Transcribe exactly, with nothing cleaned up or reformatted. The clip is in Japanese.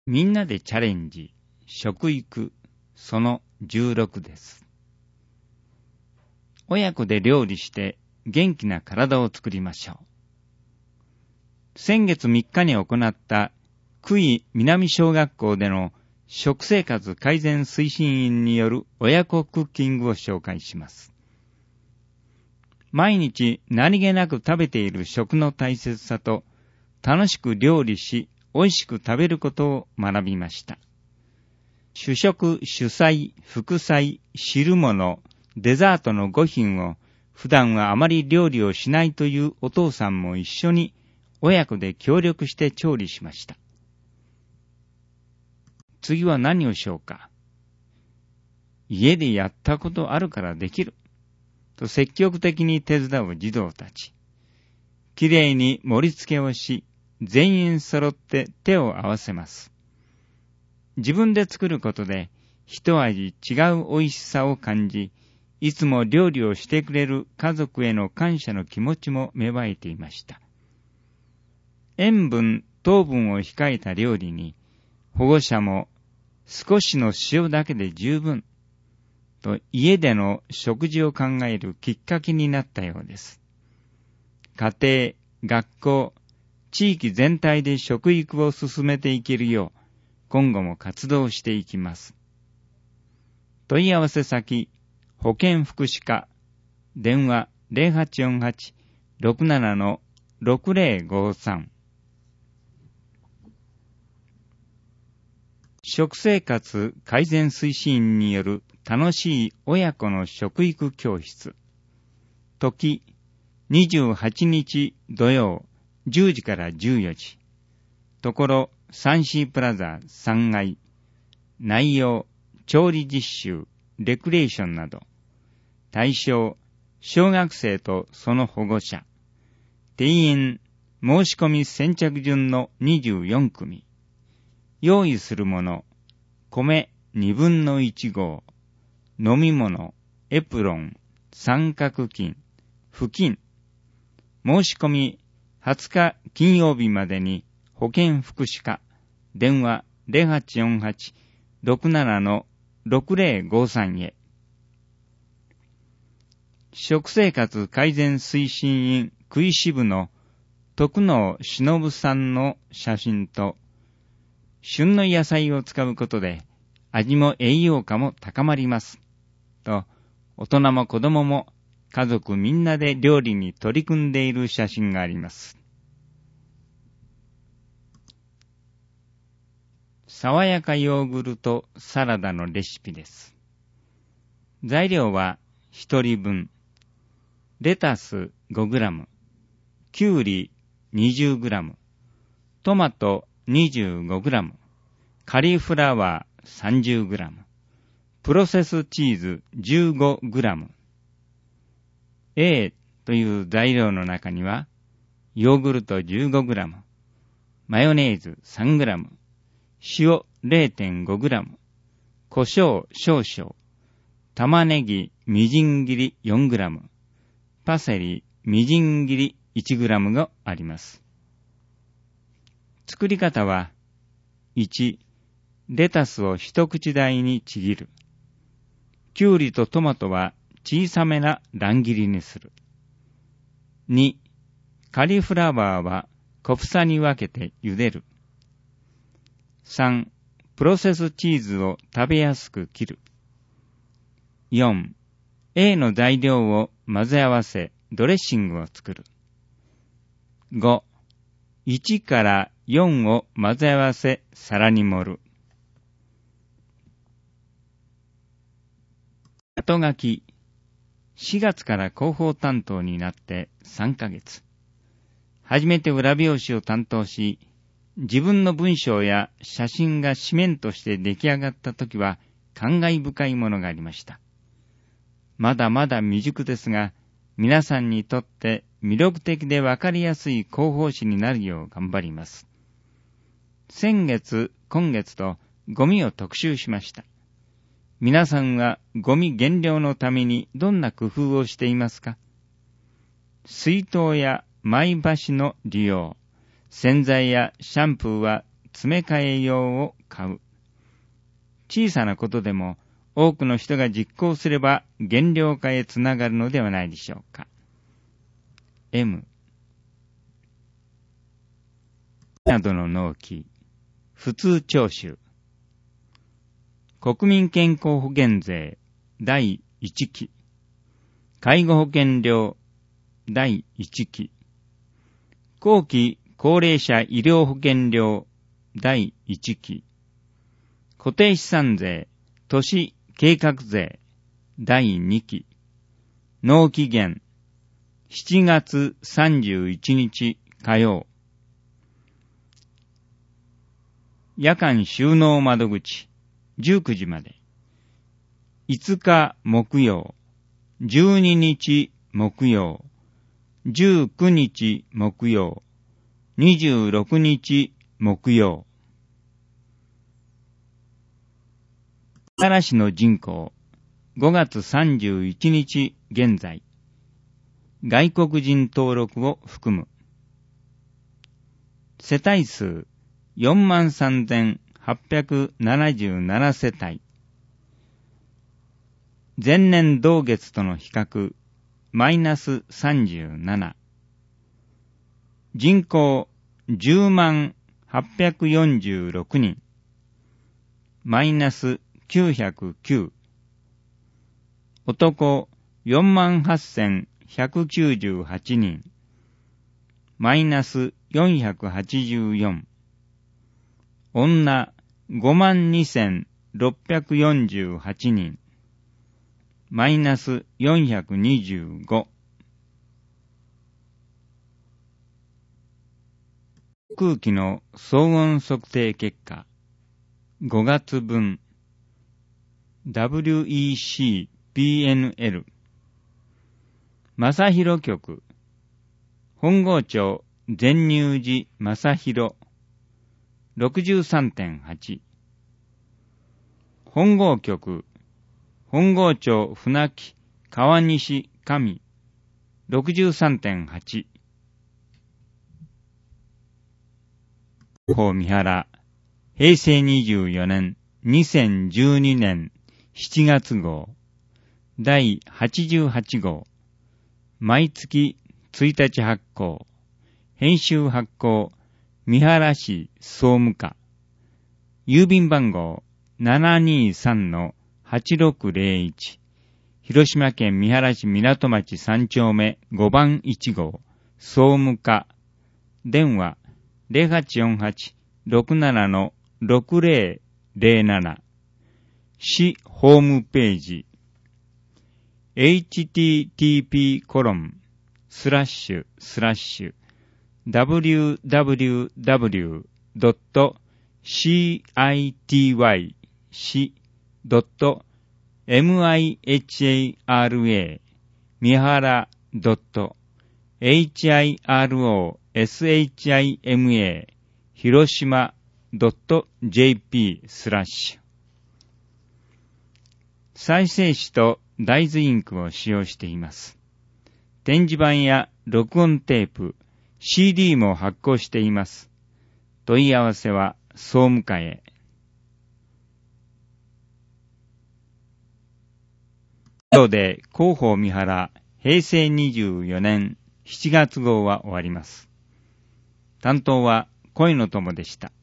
みんなでチャレンジ、食育、そのじゅうろくです。親子で料理して元気な体を作りましょう。先月みっかに行った久井南小学校での食生活改善推進員による親子クッキングを紹介します。毎日何気なく食べている食の大切さと、楽しく料理し美味しく食べることを学びました。主食、主菜、副菜、汁物、デザートのご品を普段はあまり料理をしないというお父さんも一緒に親子で協力して調理しました。次は何をしようか。家でやったことあるからできる。と積極的に手伝う児童たち。きれいに盛り付けをし、全員揃って手を合わせます。自分で作ることで一味違う美味しさを感じ、いつも料理をしてくれる家族への感謝の気持ちも芽生えていました。塩分、糖分を控えた料理に、保護者も少しの塩だけで十分と家での食事を考えるきっかけになったようです。家庭、学校、地域全体で食育を進めていけるよう、今後も活動していきます。問い合わせ先、保健福祉課、電話 ゼロはちよんはち ろくなな ろくゼロごさん。食生活改善推進員による楽しい親子の食育教室。時、にじゅうはちにち土曜、じゅうじからじゅうよじ。ところ、サンシープラザさんがい。内容、調理実習、レクリエーションなど。対象、小学生とその保護者。定員、申し込み先着順のにじゅうよんくみ。用意するもの、米にぶんのいちごう。飲み物、エプロン、三角巾、布巾。申し込みはつか金曜日までに保健福祉課、電話 ゼロはちよんはち ろくなな ろくゼロごさん へ。食生活改善推進員久井支部の徳能忍さんの写真と、旬の野菜を使うことで味も栄養価も高まります。と、大人も子供も家族みんなで料理に取り組んでいる写真があります。爽やかヨーグルトサラダのレシピです。材料はひとりぶん。レタス ごグラム、きゅうり にじゅうグラム、トマト にじゅうごグラム、カリフラワー さんじゅうグラム、プロセスチーズ じゅうごグラム。A という材料の中には、ヨーグルト じゅうごグラム、マヨネーズ さんグラム、塩 れいてんごグラム、胡椒少々、玉ねぎみじん切り よんグラム、パセリみじん切り いちグラムがあります。作り方は、いち、レタスを一口大にちぎる。きゅうりとトマトは小さめな乱切りにする。に、カリフラワーは小房に分けて茹でる。さん、プロセスチーズを食べやすく切る。よん、A の材料を混ぜ合わせドレッシングを作る。ご、いちからよんを混ぜ合わせ皿に盛る。後書き、しがつから広報担当になってさんかげつ。初めて裏表紙を担当し、自分の文章や写真が紙面として出来上がったときは感慨深いものがありました。まだまだ未熟ですが、皆さんにとって魅力的でわかりやすい広報誌になるよう頑張ります。先月、今月とゴミを特集しました。皆さんはゴミ減量のためにどんな工夫をしていますか？水筒やマイ箸の利用、洗剤やシャンプーは詰め替え用を買う。小さなことでも多くの人が実行すれば減量化へつながるのではないでしょうか。M などの納期、普通徴収、国民健康保険税だいいちき、介護保険料だいいちき、後期高齢者医療保険料だいいちき、固定資産税、都市計画税だいにき、納期限しちがつさんじゅういちにち火曜、夜間収納窓口じゅうくじまで、いつか木曜、じゅうににち木曜、じゅうくにち木曜、にじゅうろくにち木曜。奈良市の人口、ごがつさんじゅういちにち現在、外国人登録を含む。世帯数よんまんさんぜんはっぴゃくななじゅうななせたい。前年同月との比較、マイナスさんじゅうなな。人口じゅうまんはっぴゃくよんじゅうろくにん、マイナスきゅうひゃくきゅう。男よんまんはっせんひゃくきゅうじゅうはちにん、マイナスよんひゃくはちじゅうよん。女ごまんにせんろっぴゃくよんじゅうはちにん、マイナスよんひゃくにじゅうご。空気の騒音測定結果、ごがつぶん、ダブリューイーシーピーエヌエル、正広局、本郷町善入寺正広、ろくじゅうさんてんはち、本郷局、本郷町船木川西上、ろくじゅうさんてんはち、広報三原、平成にじゅうよねん、にせんじゅうにねんしちがつ号、だいはちじゅうはち号、毎月ついたち発行、編集発行、三原市総務課、郵便番号 ななにさんのはちろくぜろいち、広島県三原市港町さんちょうめごばんいち号、総務課、電話 ゼロはちよんはちろくななのろくぜろぜろなな、市ホームページ、エイチティーティーピーコロンスラッシュスラッシュダブリューダブリューダブリュードットシーアイティーワイシドットエムアイエイチエーアールエー三原ドットエイチアイアールオーエスエイチアイエムエー広島ドットジェーピースラッシュ。再生紙と大豆インクを使用しています。展示板や録音テープ、シーディー も発行しています。問い合わせは総務課へ。以上で広報三原平成にじゅうよねんしちがつ号は終わります。担当は恋の友でした。